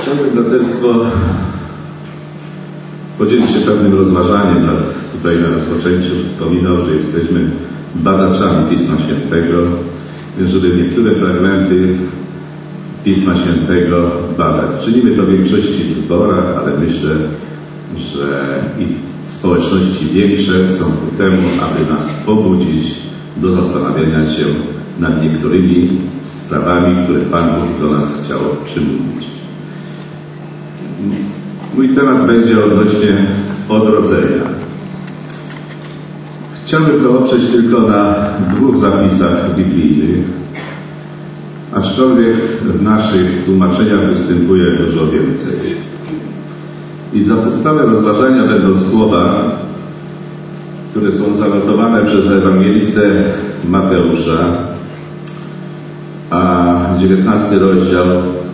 Chciałbym, braterstwo, podzielić się pewnym rozważaniem. Tutaj na rozpoczęciu wspominał, że jesteśmy badaczami Pisma Świętego, żeby niektóre fragmenty Pisma Świętego badać. Czynimy to w większości w zborach, ale myślę, że i społeczności większe są ku temu, aby nas pobudzić do zastanawiania się nad niektórymi sprawami, które Pan Bóg do nas chciał przymówić. Mój temat będzie odnośnie odrodzenia. Chciałbym to oprzeć tylko na 2 zapisach biblijnych, aczkolwiek w naszych tłumaczeniach występuje dużo więcej. I za podstawę rozważania będą słowa, które są zanotowane przez ewangelistę Mateusza, a 19 rozdział,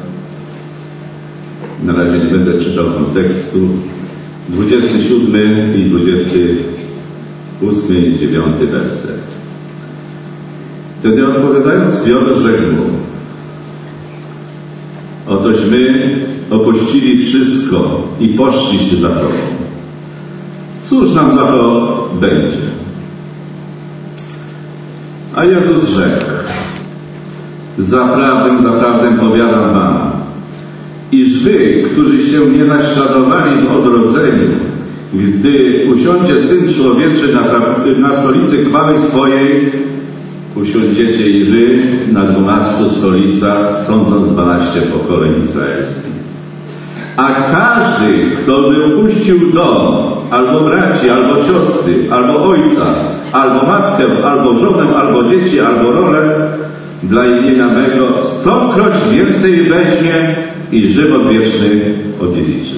na razie nie będę czytał kontekstu, 27 i 28 i 9 werset. Wtedy odpowiadając Piotr rzekł mu: otośmy opuścili wszystko i poszliście za Tobą. Cóż nam za to będzie? A Jezus rzekł: zaprawdę powiadam wam, iż wy, którzyście mnie naśladowali w odrodzeniu, gdy usiądzie Syn Człowieczy na stolicy chwały swojej, usiądziecie i wy na 12 stolicach, sądząc 12 pokoleń izraelskich. A każdy, kto by opuścił dom, albo braci, albo siostry, albo ojca, albo matkę, albo żonę, albo dzieci, albo rolę, dla imienia mego 100-kroć więcej weźmie i żywot wieczny odziedziczy.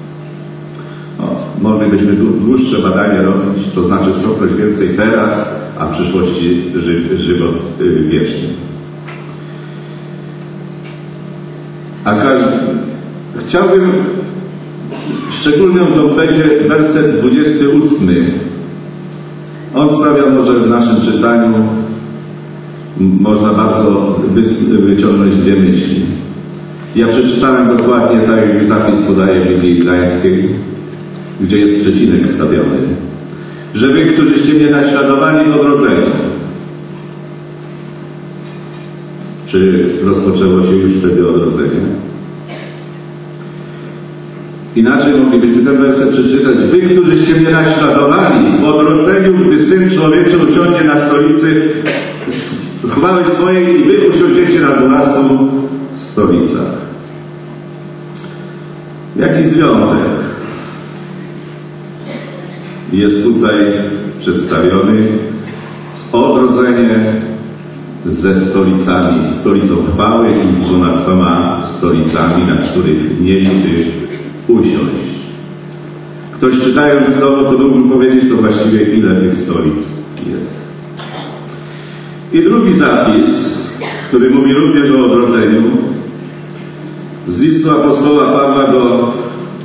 Moglibyśmy dłuższe badanie robić, to znaczy 100-kroć więcej teraz, a w przyszłości żywot wieczny. Chciałbym, szczególnie to będzie werset 28. On sprawia może w naszym czytaniu, można bardzo wyciągnąć 2 myśli. Ja przeczytałem dokładnie tak, jak zapis podaje w Biblii Gdańskiej, gdzie jest przecinek wstawiony. Że wy, którzyście mnie naśladowali w odrodzeniu. Czy rozpoczęło się już wtedy odrodzenie? Inaczej moglibyśmy ten werset przeczytać. Wy, którzyście mnie naśladowali w odrodzeniu, gdy Syn Człowieczy usiądzie na stolicy chwały swojej i wy usiądziecie na 12 stolicach. Jaki związek jest tutaj przedstawiony z odrodzenie ze stolicami, stolicą chwały i z 12 stolicami, na których mieliby usiąść? Ktoś czytając to mógłby powiedzieć, to właściwie ile tych stolic jest. I drugi zapis, który mówi również o odrodzeniu, z listu apostoła Pawła do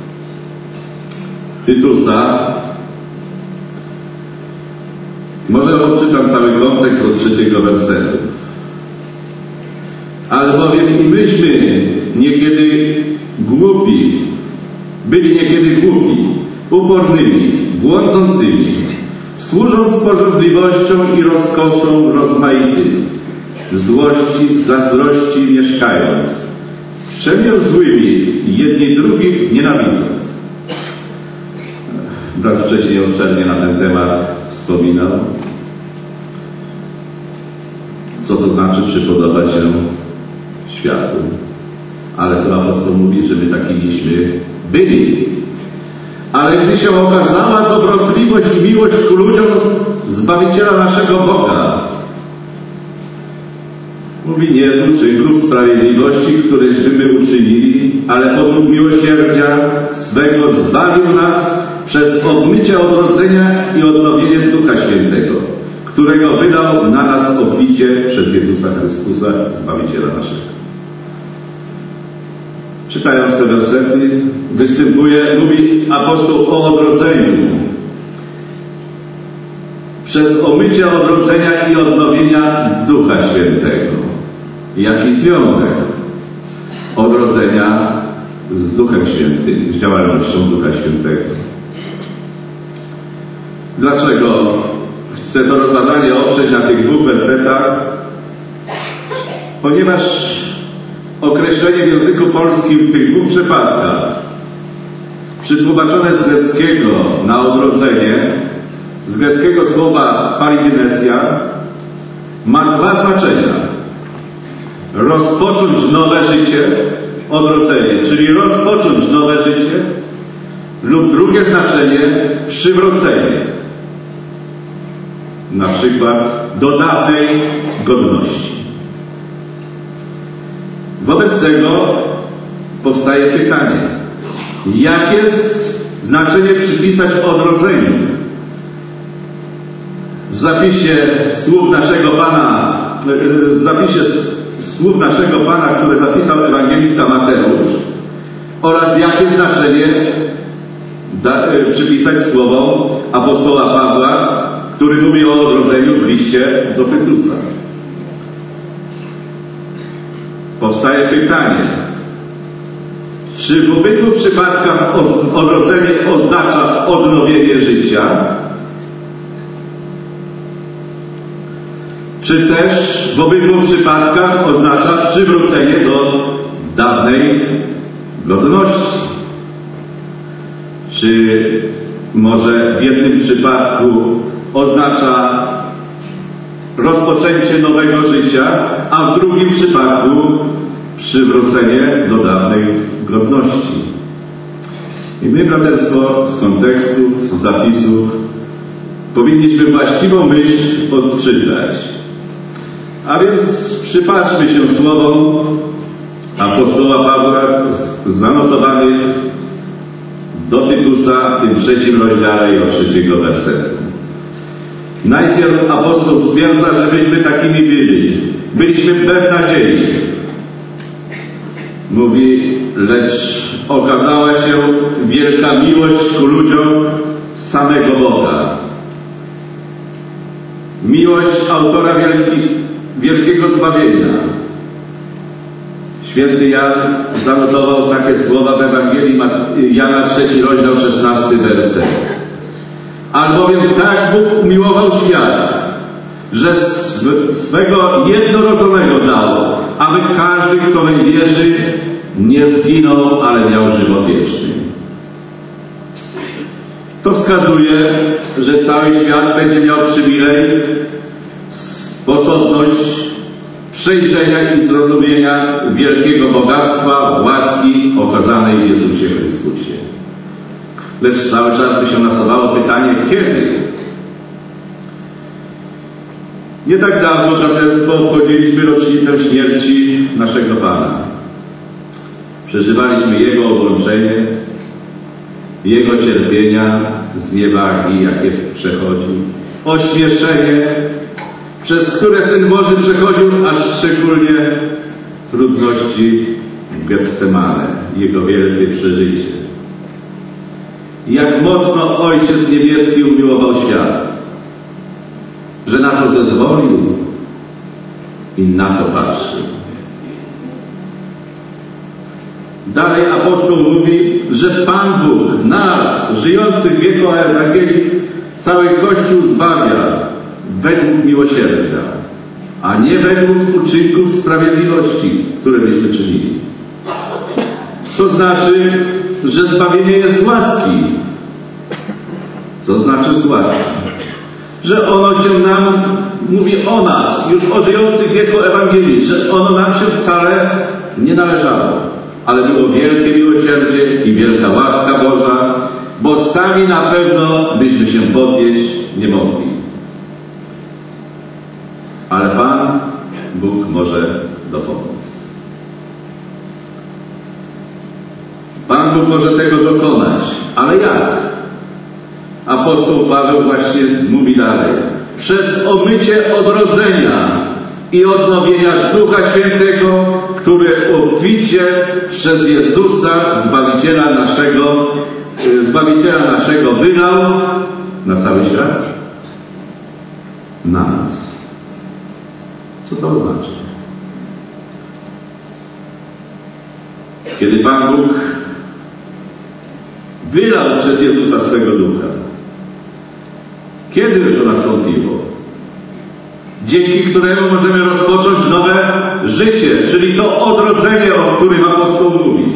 Tytusa. Może odczytam cały kontekst od 3 wersetu. Albowiem i myśmy byli niekiedy głupi, upornymi, błądzącymi, służąc pożądliwością i rozkoszą rozmaitym, w złości, zazdrości mieszkając, przemięzłymi, jedni drugich nienawidząc. Brat wcześniej obszernie na ten temat wspominał. Co to znaczy przypodobać się światu? Ale to apostoł mówi, że my takimiśmy byli. Ale gdy się okazała dobrotliwość i miłość ku ludziom Zbawiciela naszego Boga, mówi, nie z uczynków sprawiedliwości, któreśmy my uczynili, ale podług miłosierdzia swego zbawił nas przez obmycie odrodzenia i odnowienie Ducha Świętego, którego wydał na nas obficie przez Jezusa Chrystusa, Zbawiciela naszego. Czytając te wersety, mówi apostoł o odrodzeniu. Przez omycie odrodzenia i odnowienia Ducha Świętego. Jaki związek odrodzenia z Duchem Świętym, z działalnością Ducha Świętego. Dlaczego chcę to rozważanie oprzeć na tych dwóch wersetach? Ponieważ określenie w języku polskim w tych dwóch przypadkach, przetłumaczone z greckiego na odrodzenie, z greckiego słowa parigenesia, ma dwa znaczenia. Rozpocząć nowe życie, odrodzenie, czyli rozpocząć nowe życie, lub drugie znaczenie, przywrócenie. Na przykład do dawnej godności. Wobec tego powstaje pytanie, jakie znaczenie przypisać odrodzeniu? W zapisie słów naszego Pana, które zapisał ewangelista Mateusz, oraz jakie znaczenie przypisać słowom apostoła Pawła, który mówi o odrodzeniu w liście do Tytusa. Powstaje pytanie, czy w obydwu przypadkach odrodzenie oznacza odnowienie życia, czy też w obydwu przypadkach oznacza przywrócenie do dawnej godności? Czy może w jednym przypadku oznacza rozpoczęcie nowego życia, a w drugim przypadku przywrócenie do dawnej godności? I my, braterstwo, z kontekstu, z zapisów powinniśmy właściwą myśl odczytać. A więc przypatrzmy się słowom apostoła Pawła zanotowanych do Tytusa w tym 3 rozdziale i od 3 wersetu. Najpierw apostoł stwierdza, że myśmy takimi byli. Byliśmy bez nadziei. Mówi, lecz okazała się wielka miłość ku ludziom samego Boga. Miłość autora wielkiego zbawienia. Święty Jan zanotował takie słowa w Ewangelii Jana 3 rozdział 16 werset. Albowiem tak Bóg umiłował świat, że swego jednorodzonego dał, aby każdy, kto weń wierzy, nie zginął, ale miał żywot wieczny. To wskazuje, że cały świat będzie miał przywilej, sposobność przejrzenia i zrozumienia wielkiego bogactwa, łaski okazanej w Jezusie Chrystusie. Lecz cały czas by się nasuwało pytanie, kiedy? Nie tak dawno, braterstwo, obchodziliśmy rocznicę śmierci naszego Pana. Przeżywaliśmy Jego odłączenie, Jego cierpienia, zniewagi, jakie przechodzi, ośmieszenie, przez które Syn Boży przechodził, aż szczególnie trudności w Getsemane, Jego wielkie przeżycie. Jak mocno Ojciec Niebieski umiłował świat, że na to zezwolił i na to patrzył. Dalej apostoł mówi, że Pan Bóg nas, żyjących w wieku Ewangelii, cały Kościół zbawia według miłosierdzia, a nie według uczynków sprawiedliwości, które byśmy czynili. To znaczy, że zbawienie jest z łaski. Co znaczy z łaski? Że ono się nam, mówi o nas, już o żyjących w wieku Ewangelii, że ono nam się wcale nie należało. Ale było wielkie miłosierdzie i wielka łaska Boża, bo sami na pewno byśmy się podnieść nie mogli. Ale Pan Bóg może dopomóc. Pan Bóg może tego dokonać. Ale jak? Apostoł Paweł właśnie mówi dalej. Przez omycie odrodzenia i odnowienia Ducha Świętego, który obficie przez Jezusa, Zbawiciela naszego wylał na cały świat? Na nas. Co to oznacza? Kiedy Pan Bóg wylał przez Jezusa swego Ducha. Kiedy to nastąpiło? Dzięki któremu możemy rozpocząć nowe życie, czyli to odrodzenie, o którym apostoł mówi.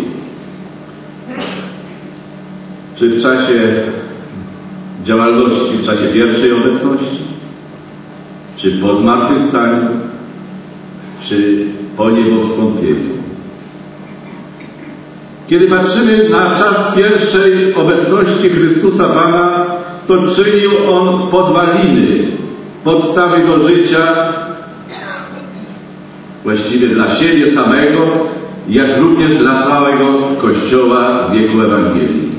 Czy w czasie działalności, w czasie pierwszej obecności, czy po zmartwychwstaniu, czy po niebowstąpieniu. Kiedy patrzymy na czas pierwszej obecności Chrystusa Pana, to czynił On podwaliny, podstawy do życia, właściwie dla siebie samego, jak również dla całego Kościoła w wieku Ewangelii.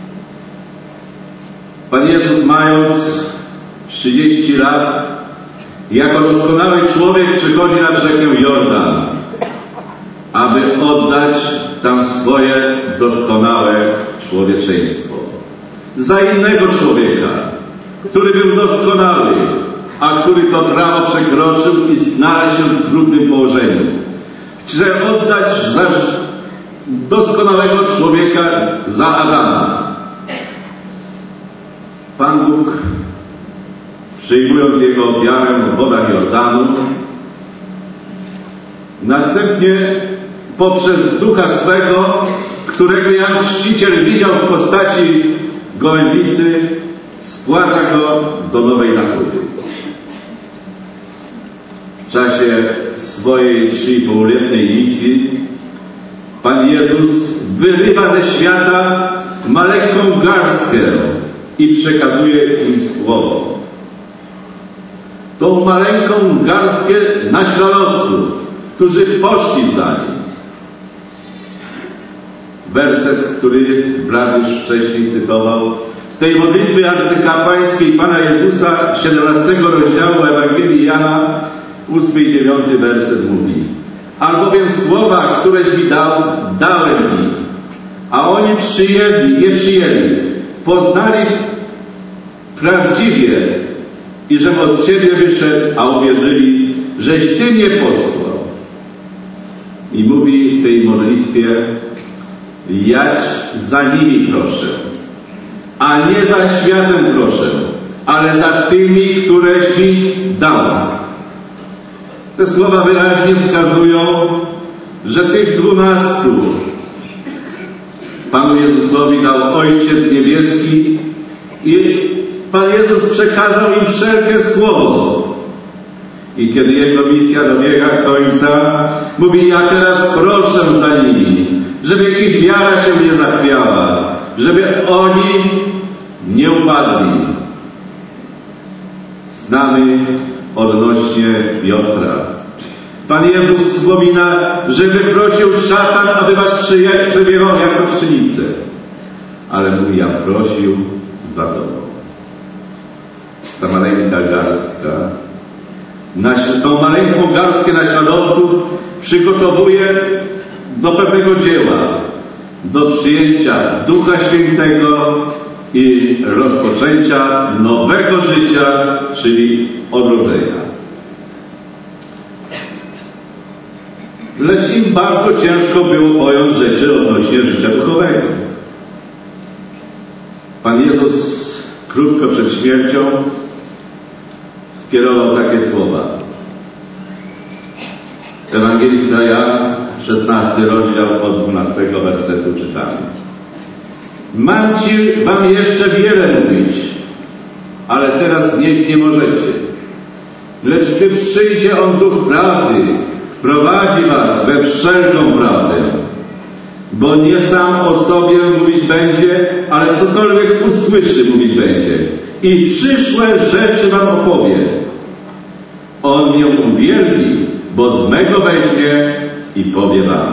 Pan Jezus, mając 30 lat, jako doskonały człowiek przychodzi nad rzekę Jordan, aby oddać tam swoje doskonałe człowieczeństwo. Za innego człowieka, który był doskonały, a który to prawo przekroczył i znalazł się w trudnym położeniu. Chce oddać za doskonałego człowieka za Adama. Pan Bóg, przyjmując jego ofiarę w wodach Jordanu, następnie poprzez Ducha swego, którego Jan Chrzciciel widział w postaci gołębicy, spłaca go do nowej natury. W czasie swojej 3,5-letniej misji Pan Jezus wyrywa ze świata maleńką garstkę i przekazuje im słowo. Tą maleńką garstkę naśladowców, którzy poszli za nim. Werset, który brat już wcześniej cytował, z tej modlitwy arcykapłańskiej Pana Jezusa, 17 rozdziału Ewangelii Jana, 8 i 9 werset mówi: albowiem słowa, któreś mi dał, dałem im, a oni je przyjęli, poznali prawdziwie i żem od Ciebie wyszedł, a uwierzyli, żeś Ty mnie posłał. I mówi w tej modlitwie: jać za nimi proszę, a nie za światem proszę, ale za tymi, któreś mi dał. Te słowa wyraźnie wskazują, że tych 12 Panu Jezusowi dał Ojciec Niebieski i Pan Jezus przekazał im wszelkie słowo. I kiedy Jego misja dobiega końca, mówi: ja teraz proszę za nimi, żeby ich wiara się nie zachwiała, żeby oni nie upadli. Znamy odnośnie Piotra. Pan Jezus wspomina, że wyprosił szatan, aby was przebierał jako pszenicę. Ale mówi: ja prosił za tobą. Ta maleńka garstka, tą maleńką garstkę naśladowców przygotowuje do pewnego dzieła, do przyjęcia Ducha Świętego i rozpoczęcia nowego życia, czyli odrodzenia. Lecz im bardzo ciężko było pojąć rzeczy odnośnie życia duchowego. Pan Jezus krótko przed śmiercią skierował takie słowa. Ewangelista Jan, 16 rozdział od 12 wersetu czytamy: mam wam jeszcze wiele mówić, ale teraz znieść nie możecie. Lecz gdy przyjdzie On, Duch Prawdy, prowadzi was we wszelką prawdę, bo nie sam o sobie mówić będzie, ale cokolwiek usłyszy, mówić będzie. I przyszłe rzeczy wam opowie. On mnie uwielbi, bo z mego weźmie i powie wam.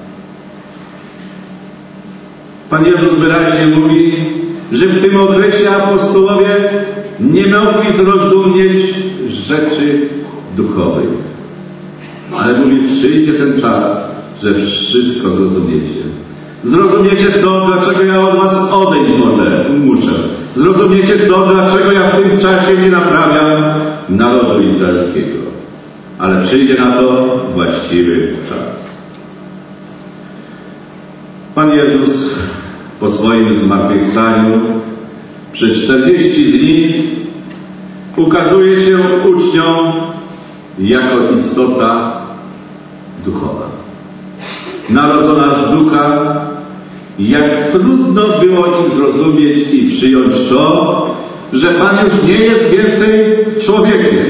Pan Jezus wyraźnie mówi, że w tym okresie apostołowie nie mogli zrozumieć rzeczy duchowych. Ale mówi: przyjdzie ten czas, że wszystko zrozumiecie. Zrozumiecie to, dlaczego ja od was odejść muszę. Zrozumiecie to, dlaczego ja w tym czasie nie naprawiam narodu izraelskiego. Ale przyjdzie na to właściwy czas. Pan Jezus po swoim zmartwychwstaniu przez 40 dni ukazuje się uczniom jako istota duchowa, narodzona z ducha. Jak trudno było im zrozumieć i przyjąć to, że Pan już nie jest więcej człowiekiem,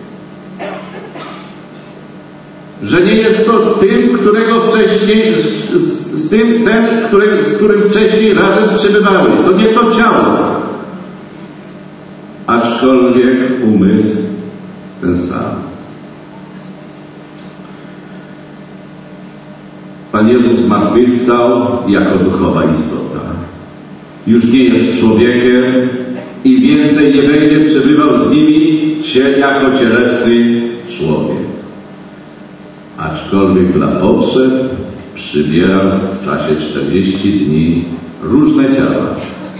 że nie jest to tym, którego wcześniej, z którym wcześniej razem przebywały. To nie to ciało, aczkolwiek umysł ten sam. Pan Jezus zmartwychwstał jako duchowa istota. Już nie jest człowiekiem i więcej nie będzie przebywał z nimi jako cielesny człowiek. Aczkolwiek dla potrzeb przybierał w czasie 40 dni różne ciała.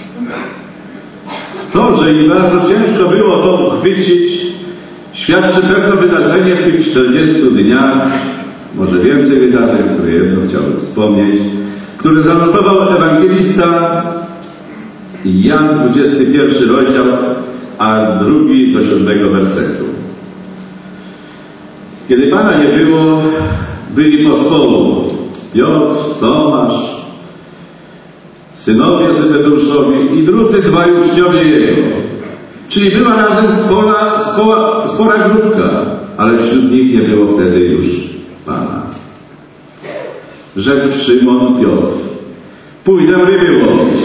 To, że im bardzo ciężko było to uchwycić, świadczy pewne wydarzenie w tych 40 dniach, może więcej wydarzeń, które jedno chciałbym wspomnieć, które zanotował ewangelista Jan, 21 rozdział, a 2 do 7 wersetu. Kiedy Pana nie było, byli pospołu Piotr, Tomasz, synowie Zebedeuszowi i drudzy dwaj uczniowie Jego. Czyli była razem spora grupka, ale wśród nich nie było wtedy już Pana. Rzekł Szymon Piotr: pójdę ryby łowić.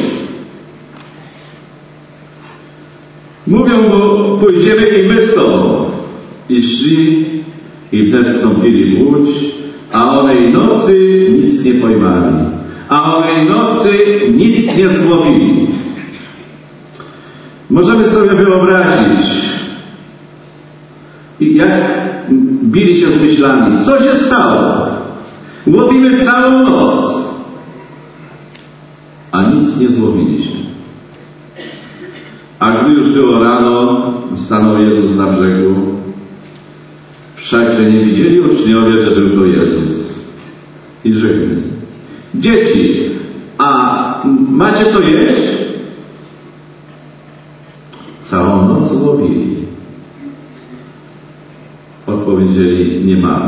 Mówią mu: pójdziemy i my z tobą. I szli i wnet wstąpili w łódź, a onej nocy nic nie pojmali, a onej nocy nic nie złowili. Możemy sobie wyobrazić, jak bili się z myślami. Co się stało? Łowimy całą noc, a nic nie złowiliśmy. A gdy już było rano, stanął Jezus na brzegu. Wszakże nie widzieli uczniowie, że był to Jezus. I rzekli: dzieci, a macie co jeść? Całą noc łowili. Odpowiedzieli: nie mamy.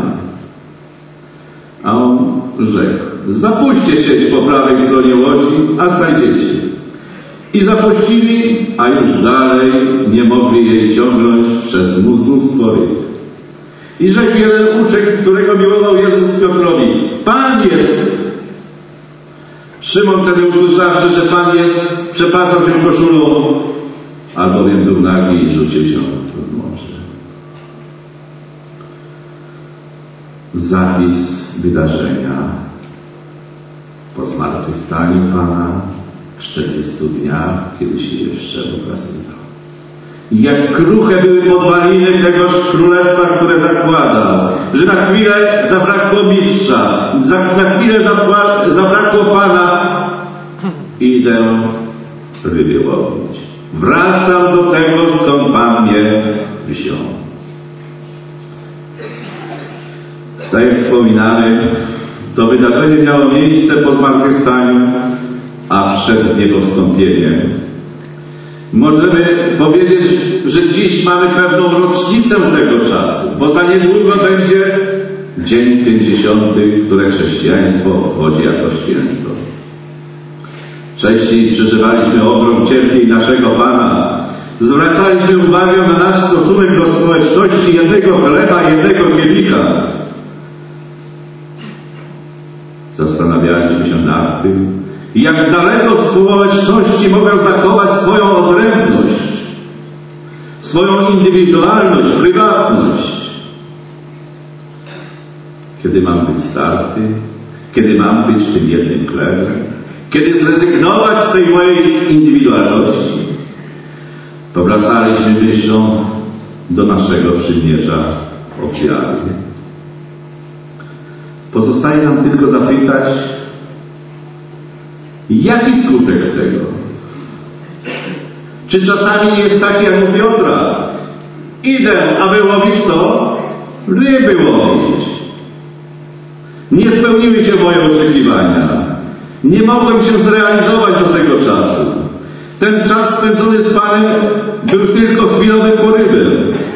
A on rzekł: zapuśćcie sieć po prawej stronie łodzi, a znajdziecie. I zapuścili, a już dalej nie mogli jej ciągnąć przez mnóstwo ryb. I rzekł jeden uczeń, którego miłował Jezus Piotrowi: Pan jest! Szymon wtedy usłyszawszy, że Pan jest, przepasał się koszulą, albowiem był nagi i rzucił się w morze. Zapis wydarzenia po zmartwychwstaniu Pana w 40 dniach, kiedy się jeszcze ukazywał. Jak kruche były podwaliny tegoż królestwa, które zakładał, że na chwilę zabrakło mistrza, na chwilę zabrakło Pana. Idę ryby łowić. Wracam do tego, skąd Pan mnie wziął. Tak jak wspominamy, to wydarzenie miało miejsce po zmartwychwstaniu, a przed Jego wstąpieniem. Możemy powiedzieć, że dziś mamy pewną rocznicę tego czasu, bo za niedługo będzie Dzień 50, które chrześcijaństwo obchodzi jako święto. Wcześniej przeżywaliśmy ogrom cierpień naszego Pana. Zwracaliśmy uwagę na nasz stosunek do społeczności jednego chleba, jednego kielika. Zastanawialiśmy się nad tym, jak daleko społeczności mogą zachować swoją odrębność, swoją indywidualność, prywatność. Kiedy mam być starty, kiedy mam być tym jednym chlebem, kiedy zrezygnować z tej mojej indywidualności, powracaliśmy myślą do naszego przymierza ofiary. Pozostaje nam tylko zapytać, jaki skutek tego? Czy czasami nie jest tak jak u Piotra? Idę, aby łowić co? Ryby łowić. Nie spełniły się moje oczekiwania. Nie mogłem się zrealizować do tego czasu. Ten czas spędzony z Panem był tylko chwilowym porywem.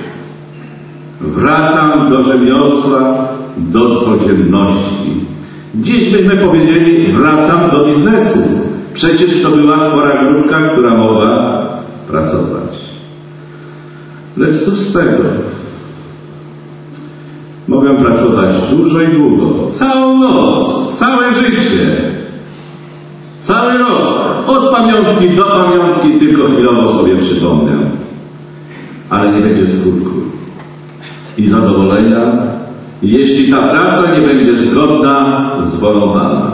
Wracam do rzemiosła, do codzienności. Dziś byśmy powiedzieli, wracam do biznesu. Przecież to była spora grupka, która mogła pracować. Lecz cóż z tego? Mogę pracować dużo i długo, całą noc, całe życie, cały rok, od pamiątki do pamiątki, tylko chwilowo sobie przypomnę. Ale nie będzie skutku i zadowolenia, jeśli ta praca nie będzie zgodna z wolą Pana.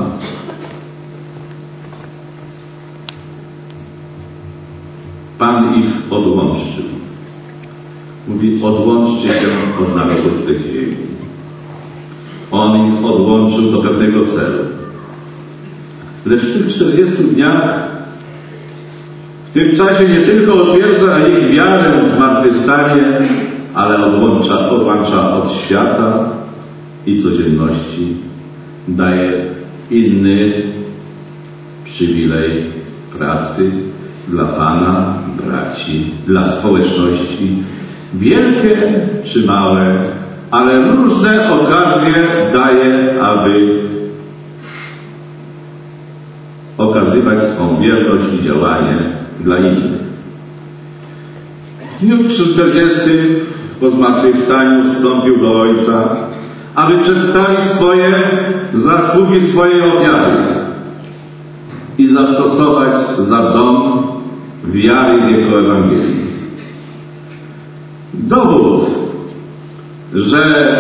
Pan ich odłączył. Mówi, odłączcie się od narodów tych ziemi. On ich odłączył do pewnego celu. Lecz w tych 40 dniach, w tym czasie nie tylko otwierdza ich wiarę w zmartwychwstanie, ale odłącza od świata i codzienności. Daje inny przywilej pracy dla Pana, braci, dla społeczności. Wielkie czy małe, ale różne okazje daje, aby okazywać swą wierność i działanie dla innych. W dniu 40 po zmartwychwstaniu wstąpił do Ojca, aby przedstawić swoje zasługi, swojej ofiary i zastosować za dom wiary w Jego Ewangelię. Dowód, że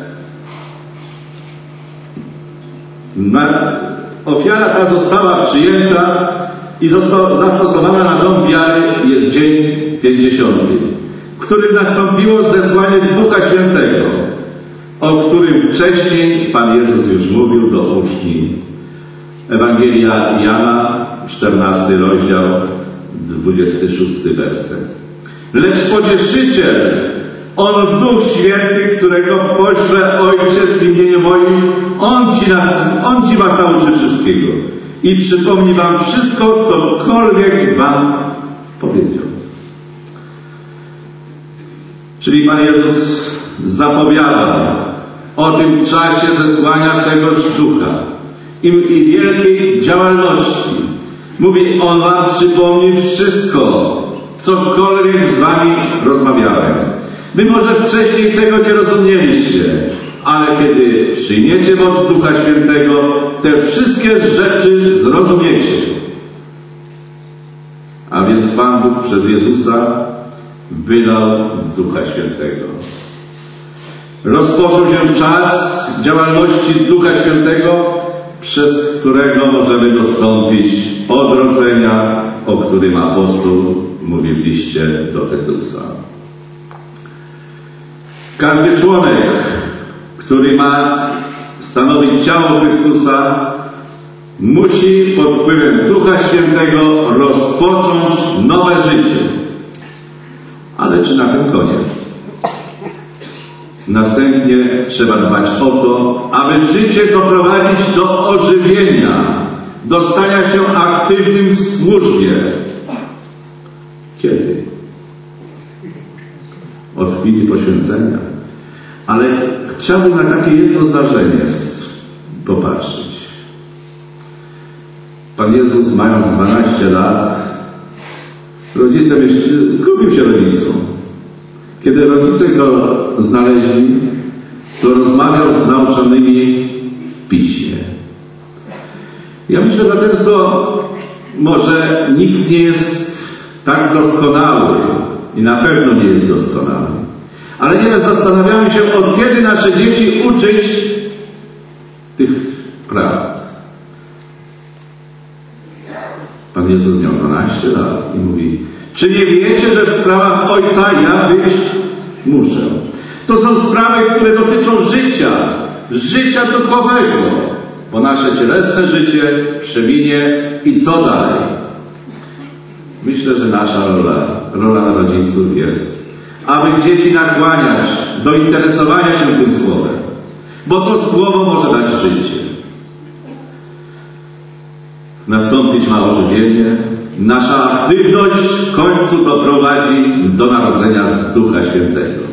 ofiara ta została przyjęta i została zastosowana na dom wiary, jest dzień 50, w którym nastąpiło zesłanie Ducha Świętego, o którym wcześniej Pan Jezus już mówił do uczniów. Ewangelia Jana, 14 rozdział, 26 werset. Lecz Pocieszyciel, On Duch Święty, którego pośle Ojciec w imieniu moim, On ci was nauczy wszystkiego i przypomni wam wszystko, cokolwiek wam powiedział. Czyli Pan Jezus zapowiada o tym czasie zesłania tegoż Ducha i wielkiej działalności. Mówi, On wam przypomni wszystko, cokolwiek z wami rozmawiałem. Wy może wcześniej tego nie rozumieliście, ale kiedy przyjmiecie moc Ducha Świętego, te wszystkie rzeczy zrozumiecie. A więc Pan Bóg przez Jezusa wylał Ducha Świętego. Rozpoczął się czas działalności Ducha Świętego, przez którego możemy dostąpić odrodzenia, o którym apostoł mówi w liście do Tytusa. Każdy członek, który ma stanowić ciało Chrystusa, musi pod wpływem Ducha Świętego rozpocząć nowe życie. Ale czy na tym koniec? Następnie trzeba dbać o to, aby życie doprowadzić do ożywienia, do stania się aktywnym w służbie. Kiedy? Od chwili poświęcenia. Ale chciałbym na takie jedno zdarzenie popatrzeć. Pan Jezus, mając 12 lat, rodzicem jeszcze zgubił się rodzicom. Kiedy rodzice go znaleźli, to rozmawiał z nauczonymi w Piśmie. Ja myślę, że często może nikt nie jest tak doskonały i na pewno nie jest doskonały. Ale nieraz zastanawiamy się, od kiedy nasze dzieci uczyć tych prawd. Pan Jezus miał 12 lat i mówi, czy nie wiecie, że w sprawach Ojca ja być muszę? To są sprawy, które dotyczą życia duchowego, bo nasze cielesne życie przeminie i co dalej? Myślę, że nasza rola rodziców jest, aby dzieci nakłaniać do interesowania się tym słowem, bo to słowo może dać życie. nastąpić ma ożywienie. Nasza aktywność w końcu doprowadzi do narodzenia z Ducha Świętego.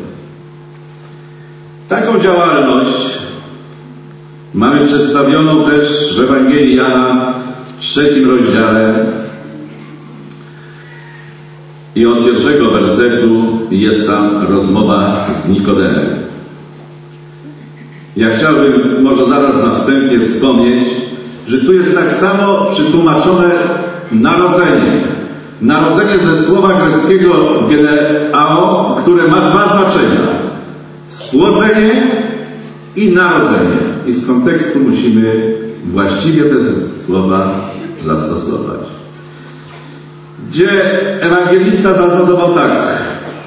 Taką działalność mamy przedstawioną też w Ewangelii Jana w 3 rozdziale i od 1 wersetu jest tam rozmowa z Nikodemem. Ja chciałbym może zaraz na wstępie wspomnieć, że tu jest tak samo przetłumaczone narodzenie. Narodzenie ze słowa greckiego geneo, które ma 2 znaczenia. Spłodzenie i narodzenie. I z kontekstu musimy właściwie te słowa zastosować. Gdzie ewangelista zanotował tak.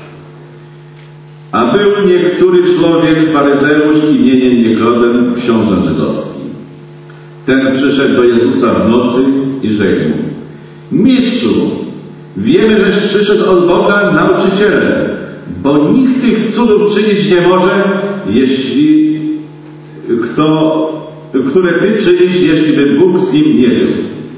A był niektóry człowiek, faryzeusz imieniem Nikodem, książę żydowski. Ten przyszedł do Jezusa w nocy i rzekł mu: Mistrzu, wiemy, żeś przyszedł od Boga nauczycielem, bo nikt tych cudów czynić nie może, które Ty czynisz, jeśli by Bóg z nim nie był.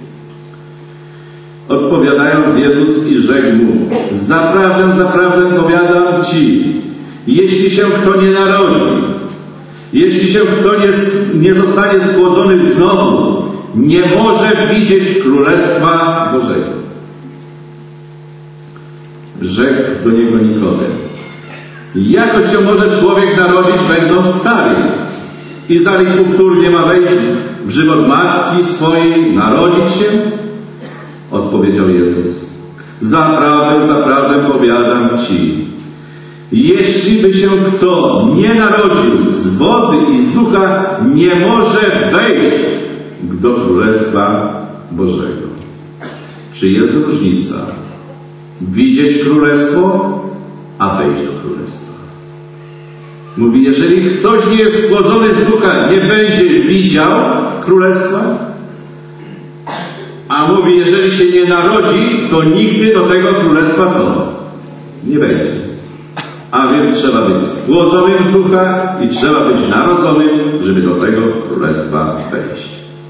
Odpowiadając Jezus i rzekł mu: Zaprawdę, zaprawdę powiadam Ci, jeśli się kto nie narodzi, jeśli się kto nie zostanie spłodzony znowu, nie może widzieć Królestwa Bożego. Rzekł do niego Nikodem: Jako się może człowiek narodzić, będąc stary? I zanim powtórnie ma wejść w żywot matki swojej, narodzić się? Odpowiedział Jezus: Zaprawdę, zaprawdę powiadam Ci, jeśli by się kto nie narodził z wody i z ducha, nie może wejść do Królestwa Bożego. Czy jest różnica widzieć Królestwo, a wejść do Królestwa? Mówi, jeżeli ktoś nie jest spłodzony z ducha, nie będzie widział Królestwa. A mówi, jeżeli się nie narodzi, to nigdy do tego Królestwa co? Nie wejdzie. A więc trzeba być spłodzonym z ducha i trzeba być narodzonym, żeby do tego Królestwa wejść.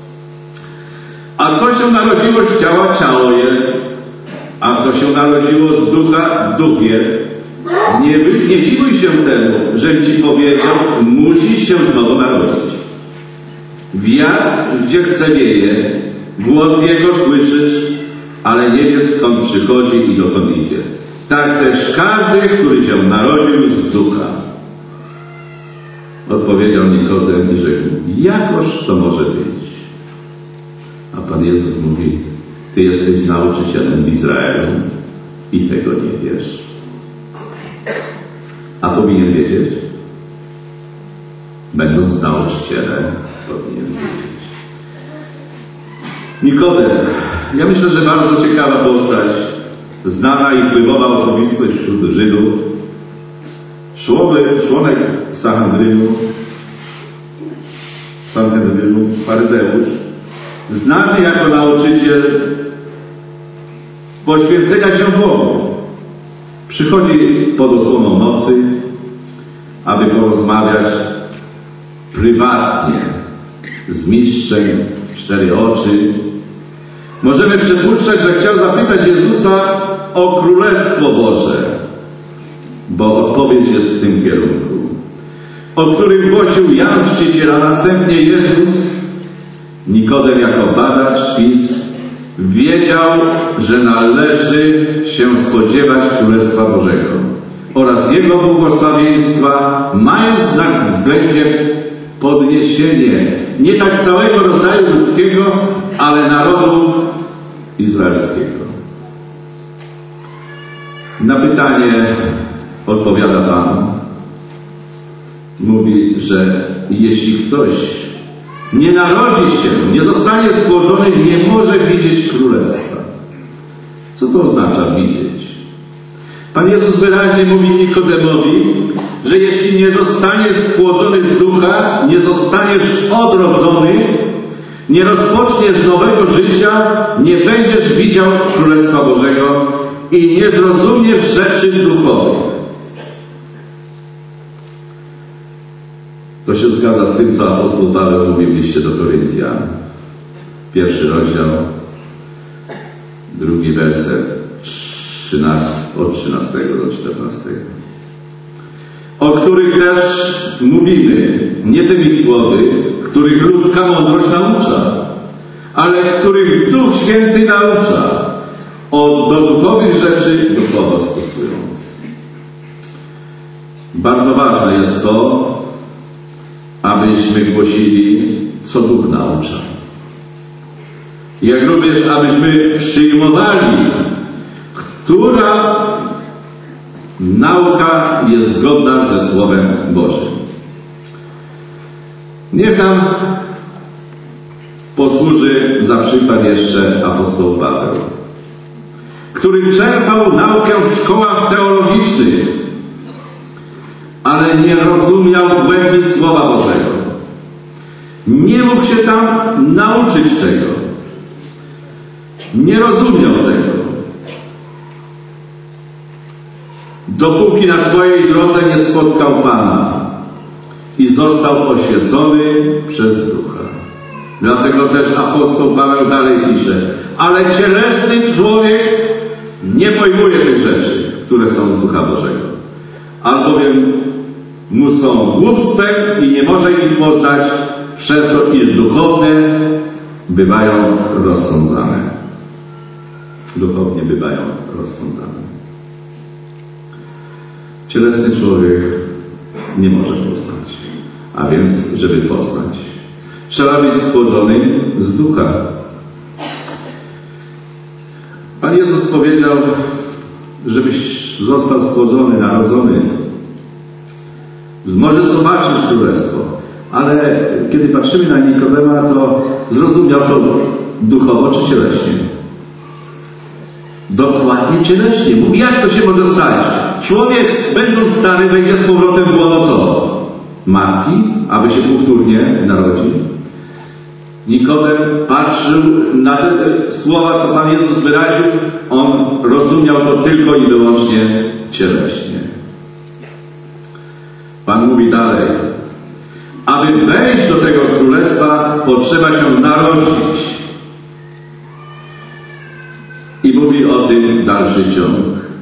A co się narodziło z ciała, ciało jest. A co się narodziło z ducha, duch jest. Nie dziwuj się temu, że Ci powiedział, musisz się znowu narodzić. Wiatr, gdzie chce wieje, głos Jego słyszysz, ale nie wiesz, skąd przychodzi i dokąd idzie. Tak też każdy, który się narodził z ducha. Odpowiedział Nikodem i rzekł: Jakoż to może być? A Pan Jezus mówi: Ty jesteś nauczycielem w Izraelu i tego nie wiesz. A powinien wiedzieć? Będąc nauczycielem, powinien wiedzieć. Nikodem, ja myślę, że bardzo ciekawa postać, znana i wpływowa osobistość wśród Żydów, członek Sanhedrynu, faryzeusz, znany jako nauczyciel poświęcenia się Bogu. Przychodzi pod osłoną nocy, aby porozmawiać prywatnie z mistrzem w 4 oczy. Możemy przypuszczać, że chciał zapytać Jezusa o Królestwo Boże, bo odpowiedź jest w tym kierunku, o którym głosił Jan Chrzciciel, a następnie Jezus. Nikodem jako badacz PiS wiedział, że należy się spodziewać Królestwa Bożego oraz Jego błogosławieństwa, mając na względzie podniesienie nie tak całego rodzaju ludzkiego, ale narodu izraelskiego. Na pytanie odpowiada Pan. Mówi, że jeśli ktoś nie narodzi się, nie zostanie stworzony, nie może widzieć Królestwa. Co to oznacza widzieć? Pan Jezus wyraźnie mówi Nikodemowi, że jeśli nie zostaniesz spłodzony z ducha, nie zostaniesz odrodzony, nie rozpoczniesz nowego życia, nie będziesz widział Królestwa Bożego i nie zrozumiesz rzeczy duchowych. To się zgadza z tym, co apostoł Paweł mówi w liście do Koryntian. 1 rozdział, 2 werset od 13 do 14. O których też mówimy, nie tymi słowy, których ludzka mądrość naucza, ale których Duch Święty naucza, do duchowych rzeczy duchowo stosując. Bardzo ważne jest to, abyśmy głosili, co Duch naucza. Jak również, abyśmy przyjmowali, która nauka jest zgodna ze Słowem Bożym. Niech nam posłuży za przykład jeszcze apostoł Paweł, który czerpał naukę w szkołach teologicznych, ale nie rozumiał głębi Słowa Bożego. Nie mógł się tam nauczyć tego. Nie rozumiał tego. Dopóki na swojej drodze nie spotkał Pana i został oświecony przez Ducha. Dlatego też apostoł Paweł dalej pisze: ale cielesny człowiek nie pojmuje tych rzeczy, które są z Ducha Bożego, albowiem mu są głupstwem i nie może ich poznać, przez to, iż duchowne bywają rozsądzane. Duchownie bywają rozsądzane. Cielesny człowiek nie może poznać, a więc, żeby poznać, trzeba być spłodzony z Ducha. Pan Jezus powiedział, żebyś został spłodzony, narodzony. Możesz zobaczyć królestwo, ale kiedy patrzymy na Nikodema, to zrozumiał to duchowo czy cieleśnie? Dokładnie cieleśnie. Mówi, jak to się może stać? Człowiek, będąc stary, wejdzie z powrotem w łono co? Matki, aby się powtórnie narodził. Nikodem patrzył na te słowa, co Pan Jezus wyraził. On rozumiał to tylko i wyłącznie cieleśnie. Pan mówi dalej: aby wejść do tego królestwa, potrzeba się narodzić. I mówi o tym dalszy ciąg.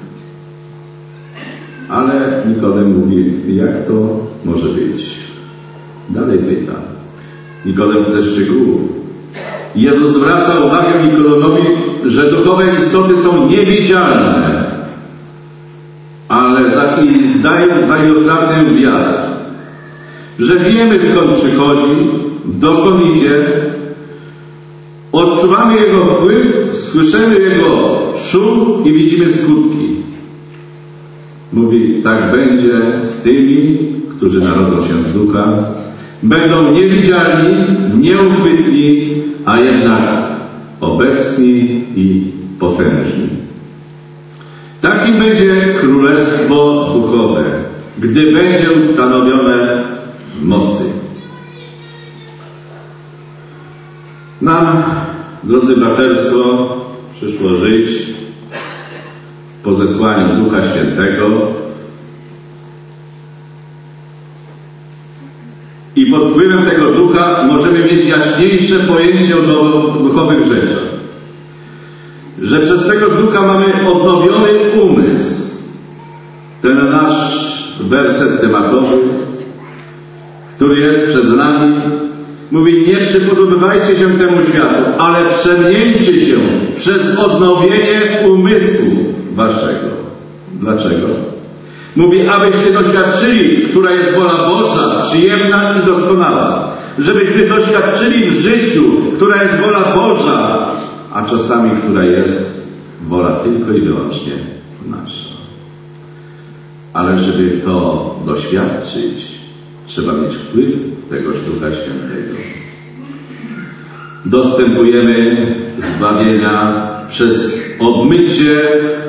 Ale Nikodem mówi, jak to może być? Dalej pyta. Nikodem chce szczegółów. Jezus zwraca uwagę Nikodemowi, że duchowe istoty są niewidzialne, ale dają za ilustrację wiary. Że wiemy, skąd przychodzi, dokąd idzie, odczuwamy Jego wpływ, słyszymy Jego szum i widzimy skutki. Mówi, tak będzie z tymi, którzy narodzą się z Ducha. Będą niewidzialni, nieuchwytni, a jednak obecni i potężni. Takim będzie królestwo duchowe, gdy będzie ustanowione w mocy. Nam, drodzy braterstwo, przyszło żyć po zesłaniu Ducha Świętego i pod wpływem tego Ducha możemy mieć jaśniejsze pojęcie o duchowych rzeczach. Że przez tego Ducha mamy odnowiony umysł. Ten nasz werset tematowy, który jest przed nami, mówi, nie przypodobywajcie się temu światu, ale przemieńcie się przez odnowienie umysłu waszego. Dlaczego? Mówi, abyście doświadczyli, która jest wola Boża, przyjemna i doskonała. Żebyśmy doświadczyli w życiu, która jest wola Boża, a czasami, która jest wola tylko i wyłącznie nasza. Ale żeby to doświadczyć, trzeba mieć wpływ tegoż Ducha Świętego. Dostępujemy zbawienia przez omycie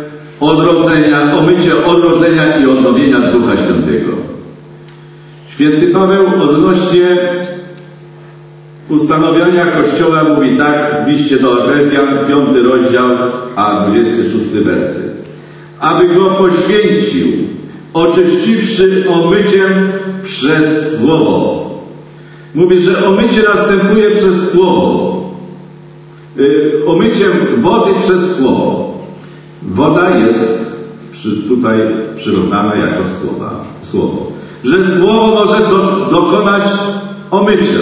odrodzenia i odnowienia Ducha Świętego. Święty Paweł odnośnie ustanowienia Kościoła mówi tak w liście do Efezjan, 5 rozdział, a 26 werset. Aby go poświęcił, oczyściwszy omyciem przez Słowo. Mówi, że omycie następuje przez Słowo. Umyciem wody przez słowo. Woda jest tutaj przyrównana jako słowo. Że słowo może dokonać omycia.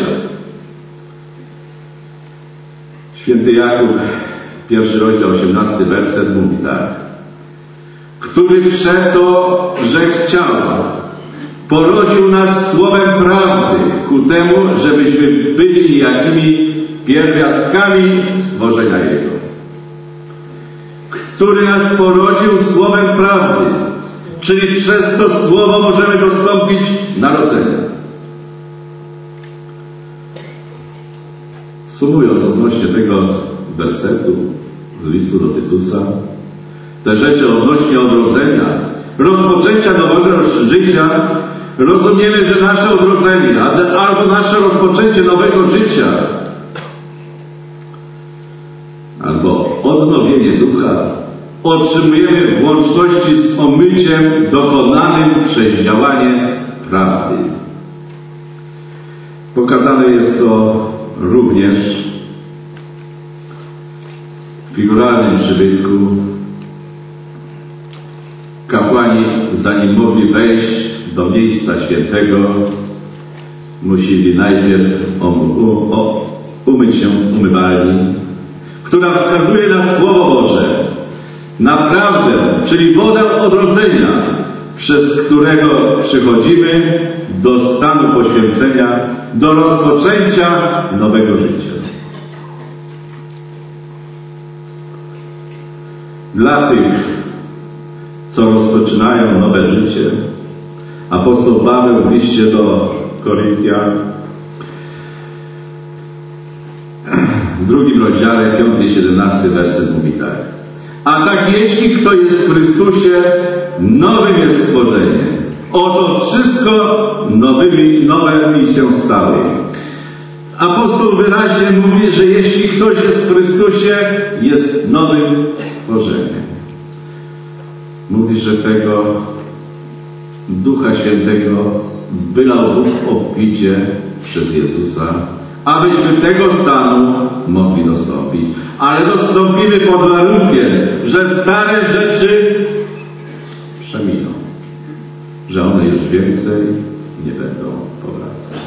Święty Jakub, 1 rozdział, 18 werset mówi tak. Który przeto, że chciał, porodził nas słowem prawdy ku temu, żebyśmy byli jakimi pierwiastkami stworzenia Jego. Który nas porodził słowem prawdy, czyli przez to słowo możemy dostąpić narodzenia. Sumując odnośnie tego wersetu z listu do Tytusa, te rzeczy odnośnie odrodzenia, rozpoczęcia nowego życia, rozumiemy, że nasze odrodzenie albo nasze rozpoczęcie nowego życia, albo odnowienie ducha otrzymujemy w łączności z omyciem dokonanym przez działanie prawdy. Pokazane jest to również w figuralnym przybytku. Kapłani, zanim mogli wejść do miejsca świętego, musieli najpierw umyć się w umywalni, która wskazuje na Słowo Boże, na prawdę, czyli wodę odrodzenia, przez którego przychodzimy do stanu poświęcenia, do rozpoczęcia nowego życia. Dla tych, co rozpoczynają nowe życie, apostoł Paweł w liście do Koryntian w 2 rozdziale, 5 i 17 werset mówi tak. A tak jeśli kto jest w Chrystusie, nowym jest stworzeniem. Oto wszystko nowe mi się stało. Apostoł wyraźnie mówi, że jeśli ktoś jest w Chrystusie, jest nowym stworzeniem. Mówi, że tego Ducha Świętego wylał Bóg obficie przez Jezusa, abyśmy tego stanu mogli dostąpić. Ale dostąpimy pod warunkiem, że stare rzeczy przeminą, że one już więcej nie będą powracać.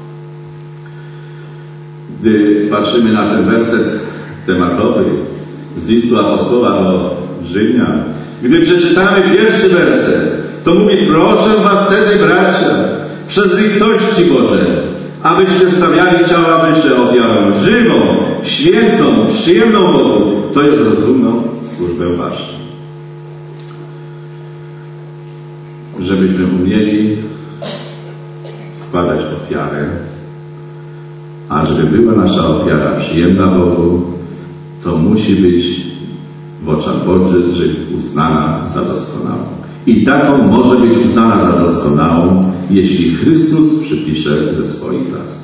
Gdy patrzymy na ten werset tematowy z listu apostoła do Rzymian, gdy przeczytamy pierwszy werset, to mówi: proszę was wtedy, bracia, przez litości Boże, abyście stawiali ciała wasze ofiarą żywą, świętą, przyjemną Bogu, to jest rozumną służbę waszą. Żebyśmy umieli składać ofiarę, a żeby była nasza ofiara przyjemna Bogu, to musi być w oczach Bożych uznana za doskonałą. I taką może być uznana za doskonałą, jeśli Chrystus przypisze ze swoich zasług.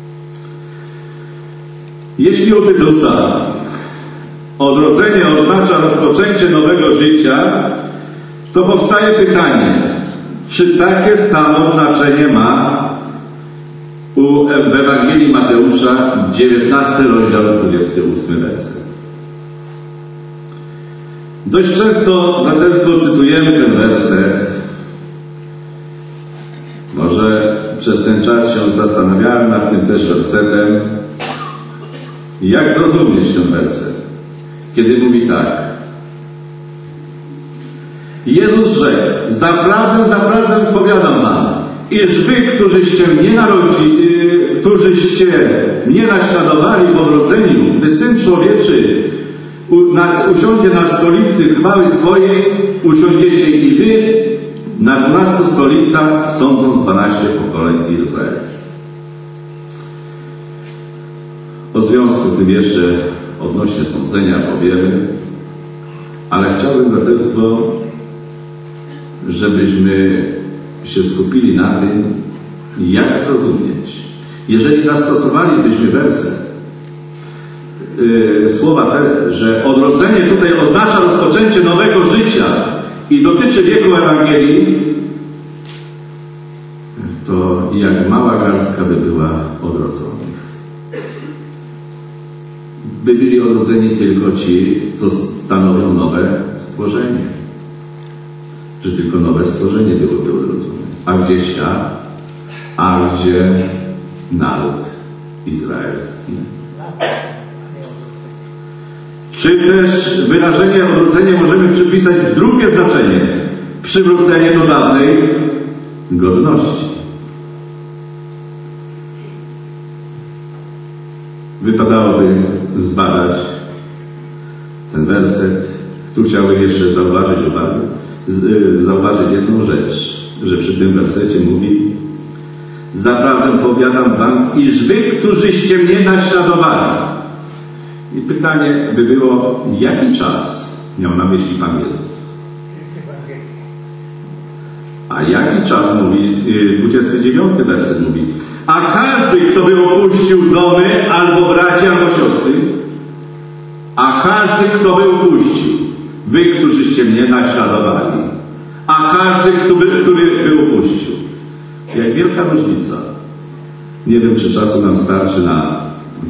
Jeśli u Tytusa odrodzenie oznacza rozpoczęcie nowego życia, to powstaje pytanie, czy takie samo znaczenie ma w Ewangelii Mateusza, 19 rozdział, 28 werset. Dość często braterstwo czytujemy ten werset. Może przez ten czas się zastanawiałem nad tym też wersetem. Jak zrozumieć ten werset? Kiedy mówi tak. Jezus rzekł: zaprawdę, zaprawdę powiadam wam, iż wy, którzyście mnie naśladowali w odrodzeniu, gdy Syn Człowieczy usiądzie na stolicy chwały swojej, usiądziecie i wy na 12 stolicach, sądząc 12 pokoleń izraelskich. O związku z tym jeszcze odnośnie sądzenia powiemy, ale chciałbym, braterstwo, żebyśmy się skupili na tym, jak zrozumieć. Jeżeli zastosowalibyśmy werset, słowa te, że odrodzenie tutaj oznacza rozpoczęcie nowego życia i dotyczy wieku Ewangelii, to jak mała garstka by była odrodzonych. by byli odrodzeni tylko ci, co stanowią nowe stworzenie. Że tylko nowe stworzenie byłoby odrodzone. A gdzie świat? A gdzie naród izraelski? Czy też wyrażenie odrodzenie możemy przypisać drugie znaczenie? Przywrócenie do dawnej godności. Wypadałoby zbadać ten werset. Tu chciałbym jeszcze zauważyć jedną rzecz, że przy tym wersecie mówi: zaprawdę powiadam wam, iż wy, którzyście mnie naśladowali. I pytanie by było, jaki czas miał na myśli Pan Jezus? A jaki czas mówi, 29 werset mówi: a każdy, kto by opuścił domy, albo braci, albo siostry, a każdy, kto by opuścił, wy, którzyście mnie naśladowali, a każdy, który by opuścił. Jak wielka różnica. Nie wiem, czy czasu nam starczy na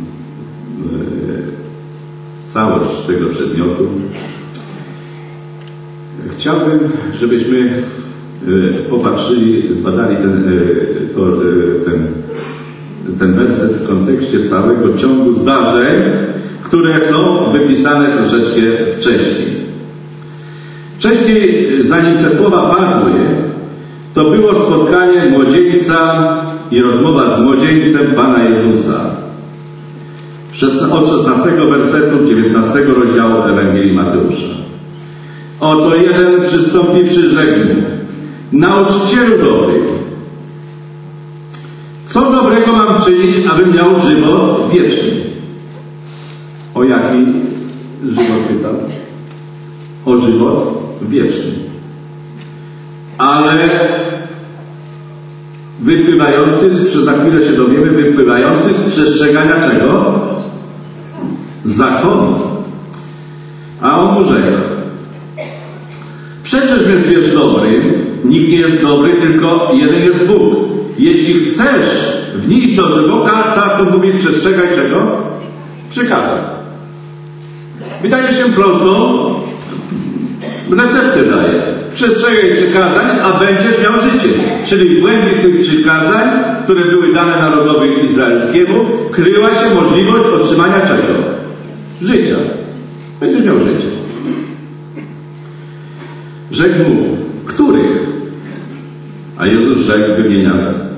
całość tego przedmiotu. Chciałbym, żebyśmy popatrzyli, zbadali ten werset w kontekście całego ciągu zdarzeń, które są wypisane troszeczkę wcześniej. Wcześniej, zanim te słowa padły, to było spotkanie młodzieńca i rozmowa z młodzieńcem Pana Jezusa. Od 16 wersetu 19 rozdziału Ewangelii Mateusza. Oto jeden przystąpiwszy rzekł: nauczycielu dobry, co dobrego mam czynić, abym miał żywot wieczny? O jaki żywot pytał? O żywot wieczny. Ale wypływający, za chwilę się dowiemy, wypływający z przestrzegania czego? Zakonu. A on mu rzekł: przecież jest dobry, nikt nie jest dobry, tylko jeden jest Bóg. Jeśli chcesz wnieść do żywota, tak to mówi, przestrzegaj czego? Przykazań. Wydaje się prostą receptę daje. Przestrzegaj przykazań, a będziesz miał życie. Czyli w głębi tych przykazań, które były dane narodowi izraelskiemu, kryła się możliwość otrzymania czego? Życia. Będziesz miał życie. Rzekł mu: których? A Jezus rzekł, wymienia: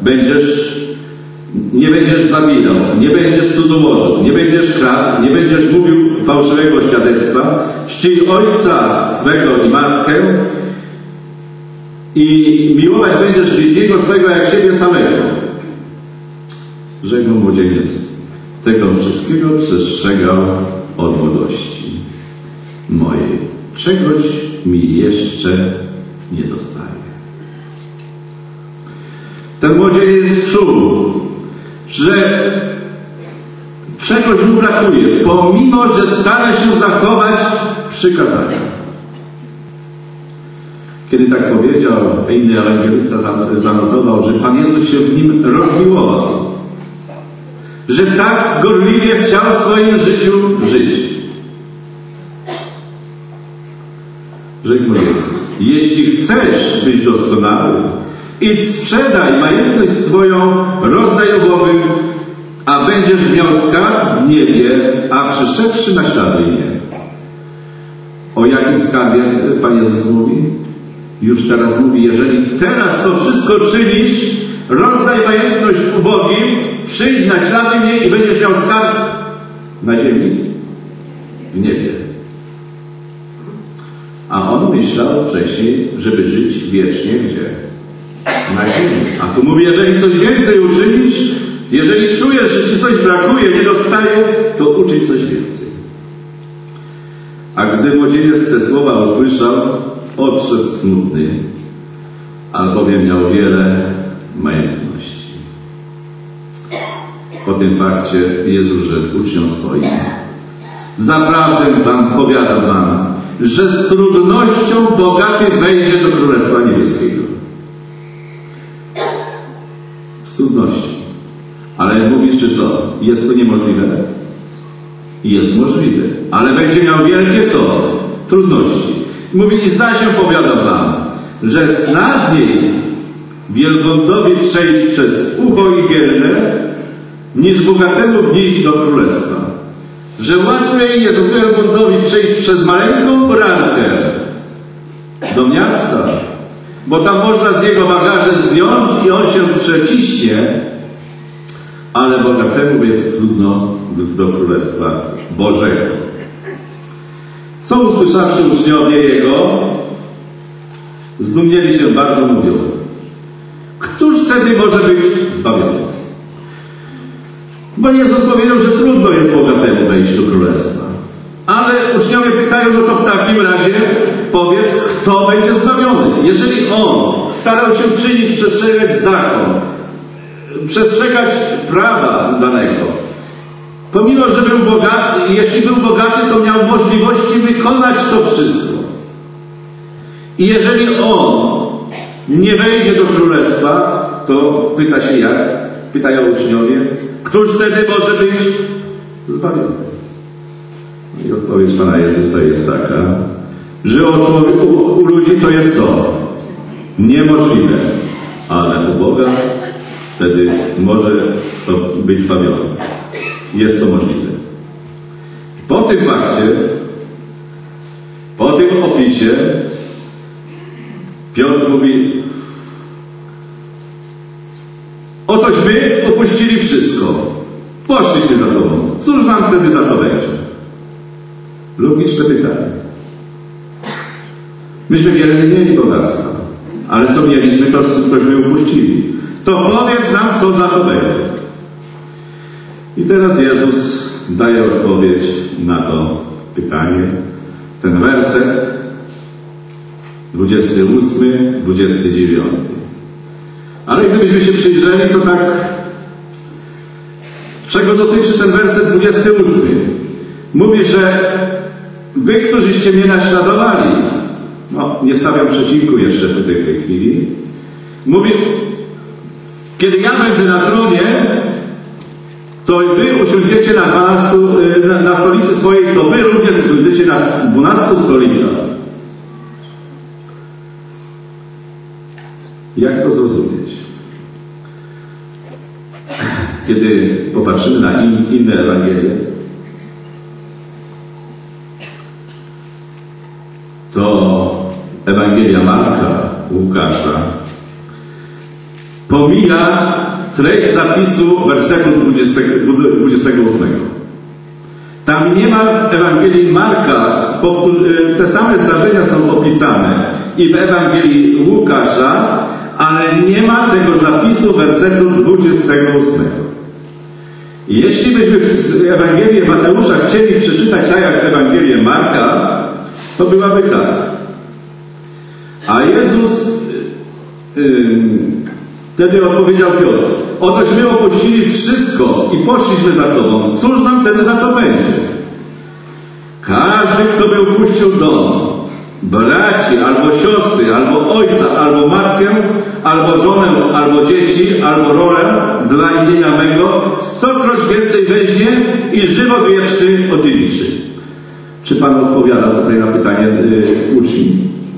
nie będziesz zabijał, nie będziesz cudzołożył, nie będziesz kradł, nie będziesz mówił fałszywego świadectwa, czcij ojca twego i matkę i miłować będziesz bliźniego swego jak siebie samego. Rzekł młodzieniec: tego wszystkiego przestrzegał od młodości mojej. Czegoś mi jeszcze nie dostaje. Ten młodzieniec czuł, że czegoś mu brakuje, pomimo że stara się zachować przykazania. Kiedy tak powiedział, inny ewangelista zanotował, że Pan Jezus się w nim rozmiłował, że tak gorliwie chciał w swoim życiu żyć. Rzekł mu Jezus: jeśli chcesz być doskonały, idź sprzedaj majątność swoją, rozdaj ubogim, a będziesz miał skarb w niebie, a przyszedłszy naśladuj mnie. O jakim skarbie Pan Jezus mówi? Już teraz mówi: jeżeli teraz to wszystko czynisz, rozdaj majątność ubogim, przyjdź, naśladuj mnie i będziesz miał skarb na ziemi, w niebie. A on myślał wcześniej, żeby żyć wiecznie gdzie? Na ziemi. A tu mówi: jeżeli coś więcej uczynisz, jeżeli czujesz, że ci coś brakuje, nie dostaje, to uczyń coś więcej. A gdy młodzieniec te słowa usłyszał, odszedł smutny, albowiem miał wiele majątności. Po tym fakcie Jezus rzekł uczniom swoim: zaprawdę wam powiadam wam, że z trudnością bogaty wejdzie do Królestwa Niebieskiego. Z trudności. Ale mówisz, czy co? Jest to niemożliwe? I jest możliwe. Ale będzie miał wielkie co? Trudności. Mówi, i zaś powiadam wam, że snadniej wielbłądowi przejść przez ucho igielne, niż bogatemu wnieść do królestwa. Że łatwiej jest wielbłądowi przejść przez maleńką bramkę do miasta, bo tam można z niego bagaże zdjąć i on się przeciśnie, ale bogatemu jest trudno do Królestwa Bożego. Co usłyszawszy uczniowie Jego, zdumieli się bardzo, mówią: któż wtedy może być zbawiony? Bo Jezus powiedział, że trudno jest bogatemu wejść do Królestwa. Ale uczniowie pytają, no to w takim razie powiedz, kto będzie zbawiony. Jeżeli on starał się czynić, przestrzegać zakon, przestrzegać prawa danego, pomimo, że był bogaty, jeśli był bogaty, to miał możliwości wykonać to wszystko. I jeżeli on nie wejdzie do Królestwa, to pyta się jak? Pytają uczniowie, któż wtedy może być zbawiony? I odpowiedź Pana Jezusa jest taka, że u ludzi to jest co? Niemożliwe, ale u Boga wtedy może to być zbawiony. Jest to możliwe. Po tym fakcie, po tym opisie Piotr mówi: otośmy opuścili wszystko, poszliśmy za Tobą. Cóż nam wtedy za to będzie? Logiczne pytanie. Myśmy wiele nie mieli bogactwa, ale co mieliśmy, to cośmy upuścili. To powiedz nam, co za to będzie. I teraz Jezus daje odpowiedź na to pytanie. Ten werset 28, 29. Ale gdybyśmy się przyjrzeli, to tak, czego dotyczy ten werset 28? Mówi, że wy, którzyście mnie naśladowali, no nie stawiam przecinku jeszcze w tej chwili, mówi, kiedy ja będę na tronie, to wy usiądziecie na stolicy swojej, to wy również usiądziecie na 12 stolicach. Jak to zrozumieć? Kiedy popatrzymy na inne Ewangelie, to Ewangelia Marka, Łukasza pomija treść zapisu wersetu 28. Tam nie ma w Ewangelii Marka, te same zdarzenia są opisane i w Ewangelii Łukasza, ale nie ma tego zapisu wersetu 28. Jeśli byśmy Ewangelię Mateusza chcieli przeczytać tak jak Ewangelię Marka, to byłaby tak. A Jezus wtedy odpowiedział Piotr: otośmy opuścili wszystko i poszliśmy za Tobą. Cóż nam wtedy za to będzie? Każdy, kto by opuścił dom, braci, albo siostry, albo ojca, albo matkę, albo żonę, albo dzieci, albo rolę dla imienia mego, 100-kroć więcej weźmie i żywot wieczny odziedziczy. Czy Pan odpowiada tutaj na pytanie uczniów?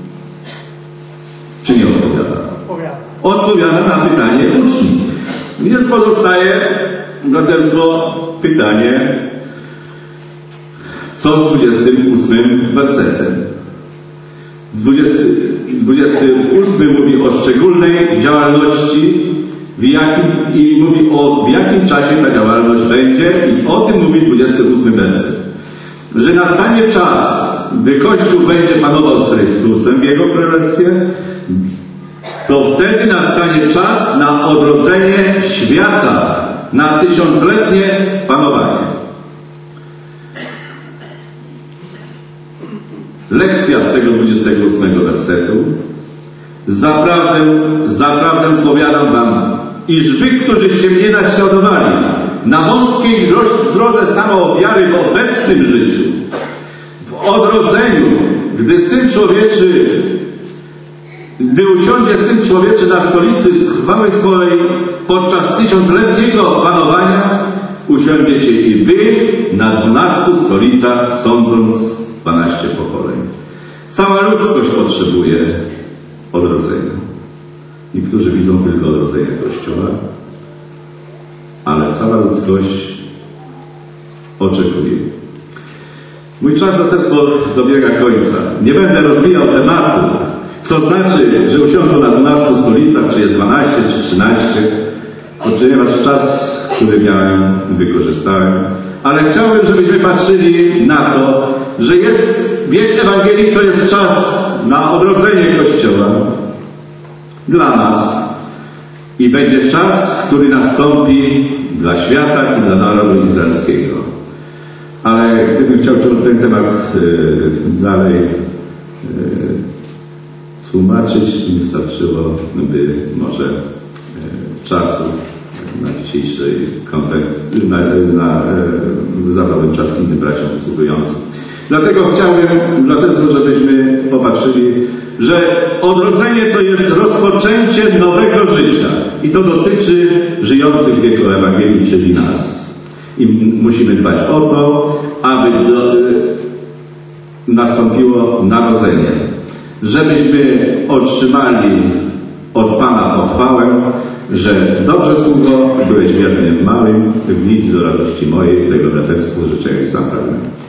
Czy nie odpowiada? Odpowiada na pytanie uczniów. Więc pozostaje, braterstwo, pytanie, co z 28 wersetem? 28 mówi o szczególnej działalności, i mówi w jakim czasie ta działalność będzie, i o tym mówi 28 werset. Że nastanie czas, gdy Kościół będzie panował z Chrystusem w Jego Królestwie, to wtedy nastanie czas na odrodzenie świata, na 1000-letnie panowanie. Lekcja z tego 28 wersetu. Zaprawdę powiadam wam, iż wy, którzyście mnie naśladowali na wąskiej drodze samoofiary w obecnym życiu, w odrodzeniu, gdy usiądzie Syn Człowieczy na stolicy chwały swojej podczas 1000-letniego panowania, usiądziecie i wy na 12 stolicach, sądząc 12 pokoleń. Cała ludzkość potrzebuje odrodzenia. Niektórzy widzą tylko odrodzenie Kościoła, ale cała ludzkość oczekuje. Mój czas braterstwo dobiega końca. Nie będę rozwijał tematu, co znaczy, że usiądą na 12 stolicach, czy jest 12, czy 13, ponieważ czas, który miałem, wykorzystałem. Ale chciałbym, żebyśmy patrzyli na to, że jest wiek Ewangelii, to jest czas na odrodzenie Kościoła dla nas. I będzie czas, który nastąpi dla świata i dla narodu izraelskiego. Ale gdybym chciał ten temat dalej tłumaczyć, nie wystarczyłoby może czasu na dzisiejszy kontekst, zadałbym czas innym braciom usługującym. Dlatego chciałbym, żebyśmy popatrzyli, że odrodzenie to jest rozpoczęcie nowego życia. I to dotyczy żyjących w wieku Ewangelii, czyli nas. I musimy dbać o to, aby nastąpiło narodzenie. Żebyśmy otrzymali od Pana pochwałę, że dobrze sługo, byłeś wierny w małym, wniknij do radości mojej, tego braterstwu życzę i sam pragnę.